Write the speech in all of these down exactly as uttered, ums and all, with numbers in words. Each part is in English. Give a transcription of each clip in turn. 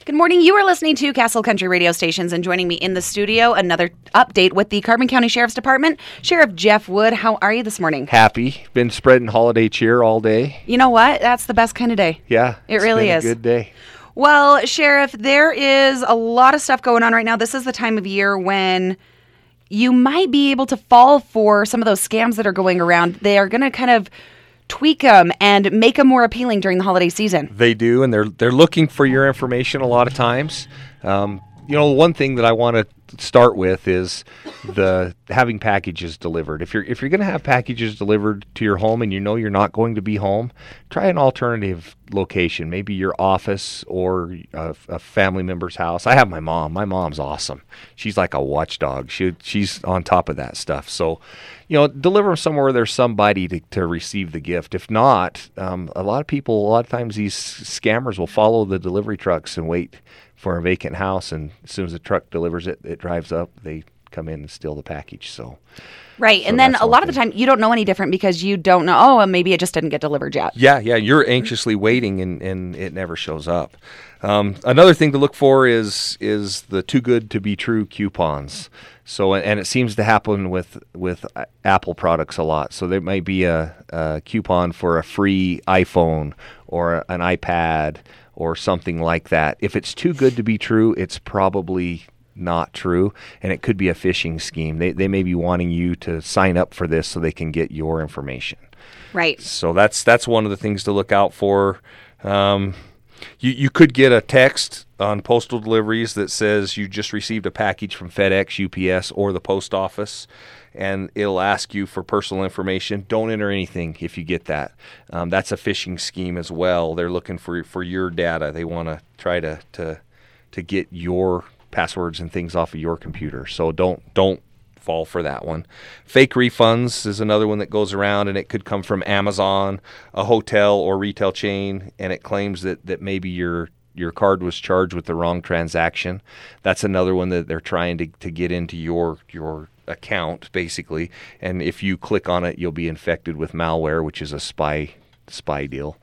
Good morning. You are listening to Castle Country Radio Stations, and joining me in the studio, another update with the Carbon County Sheriff's Department. Sheriff Jeff Wood, how are you this morning? Happy. Been spreading holiday cheer all day. You know what? That's the best kind of day. Yeah. It really been is. A good day. Well, Sheriff, there is a lot of stuff going on right now. This is the time of year when you might be able to fall for some of those scams that are going around. They are going to kind of tweak them and make them more appealing during the holiday season. They do, and they're they're looking for your information a lot of times. Um, you know, one thing that I want to start with is the having packages delivered. If you're if you're going to have packages delivered to your home and you know you're not going to be home, try an alternative location, maybe your office or a, a family member's house. I have my mom. My mom's awesome. She's like a watchdog. She she's on top of that stuff. So, you know, deliver them somewhere where there's somebody to, to receive the gift. If not, um, a lot of people, a lot of times these scammers will follow the delivery trucks and wait for a vacant house, and as soon as the truck delivers it, it drives up, they come in and steal the package. So, right, so and then a lot thing. of the time you don't know any different because you don't know, oh, well, maybe it just didn't get delivered yet. Yeah, yeah, you're anxiously waiting, and, and it never shows up. Um, another thing to look for is is the too good to be true coupons. So, and it seems to happen with with Apple products a lot. So there might be a, a coupon for a free iPhone or an iPad or something like that. If it's too good to be true, it's probably not true, and it could be a phishing scheme. They they may be wanting you to sign up for this so they can get your information. Right. So that's that's one of the things to look out for. Um, you you could get a text on postal deliveries that says you just received a package from FedEx, U P S, or the post office, and it'll ask you for personal information. Don't enter anything if you get that. Um, that's a phishing scheme as well. They're looking for for your data. They want to try to to to get your passwords and things off of your computer. So don't don't fall for that one. Fake refunds is another one that goes around, and it could come from Amazon, a hotel or retail chain, and it claims that that maybe your your card was charged with the wrong transaction. That's another one that they're trying to, to get into your your account, basically. And if you click on it, you'll be infected with malware, which is a spy spy deal.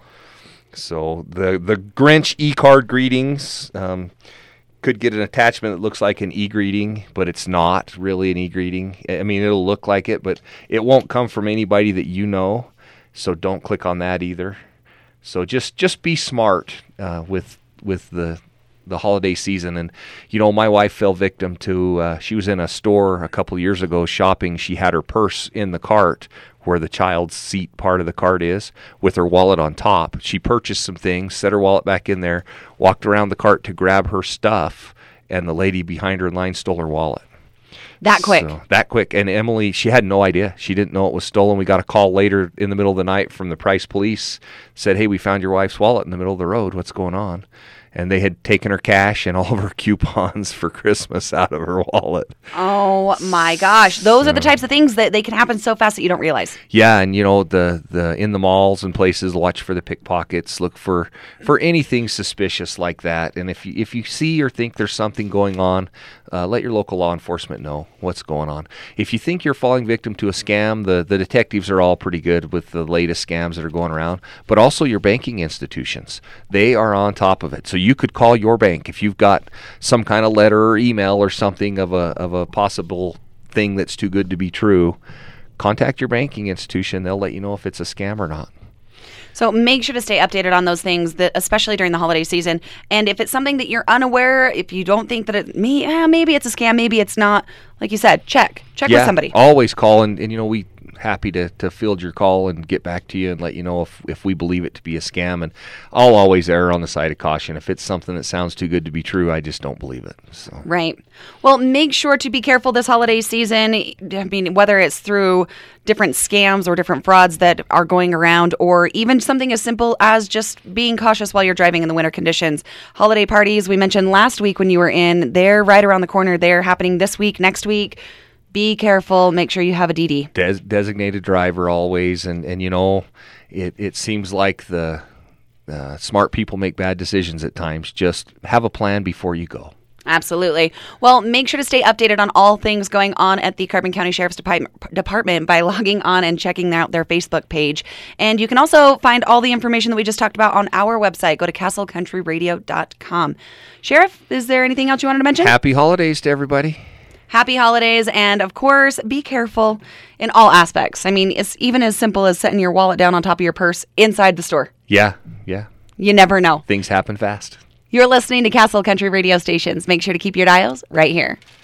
So the the Grinch e-card greetings um, could get an attachment that looks like an e-greeting, but it's not really an e-greeting. I mean, it'll look like it, but it won't come from anybody that you know. So don't click on that either. So just just be smart uh, with with the the holiday season. And you know, my wife fell victim to uh, she was in a store a couple years ago shopping. She had her purse in the cart where the child's seat part of the cart is, with her wallet on top. She purchased some things, set her wallet back in there, walked around the cart to grab her stuff, and the lady behind her in line stole her wallet. That quick. So, that quick. And Emily, she had no idea. She didn't know it was stolen. We got a call later in the middle of the night from the Price Police. Said, hey, we found your wife's wallet in the middle of the road. What's going on? And they had taken her cash and all of her coupons for Christmas out of her wallet. Oh, my gosh. Those so, are the types of things that they can happen so fast that you don't realize. Yeah, and, you know, the, the in the malls and places, watch for the pickpockets. Look for, for anything suspicious like that. And if you, if you see or think there's something going on, uh, let your local law enforcement know what's going on. If you think you're falling victim to a scam, the, the detectives are all pretty good with the latest scams that are going around, but also your banking institutions. They are on top of it. So you could call your bank if you've got some kind of letter or email or something of a of a possible thing that's too good to be true. Contact your banking institution. They'll let you know if it's a scam or not. So make sure to stay updated on those things, that, especially during the holiday season. And if it's something that you're unaware, if you don't think that it, me, eh, maybe it's a scam, maybe it's not, like you said, check. Check yeah, with somebody. Always call, and, and you know, we happy to, to field your call and get back to you and let you know if, if we believe it to be a scam. And I'll always err on the side of caution. If it's something that sounds too good to be true, I just don't believe it. So. Right. Well, make sure to be careful this holiday season. I mean, whether it's through different scams or different frauds that are going around, or even something as simple as just being cautious while you're driving in the winter conditions. Holiday parties, we mentioned last week when you were in, they're right around the corner. They're happening this week, next week. Be careful. Make sure you have a D D. Des- designated driver always. And, and you know, it, it seems like the uh, smart people make bad decisions at times. Just have a plan before you go. Absolutely. Well, make sure to stay updated on all things going on at the Carbon County Sheriff's Department by logging on and checking out their Facebook page. And you can also find all the information that we just talked about on our website. Go to castle country radio dot com. Sheriff, is there anything else you wanted to mention? Happy holidays to everybody. Happy holidays, and of course, be careful in all aspects. I mean, it's even as simple as setting your wallet down on top of your purse inside the store. Yeah, yeah. You never know. Things happen fast. You're listening to Castle Country Radio Stations. Make sure to keep your dials right here.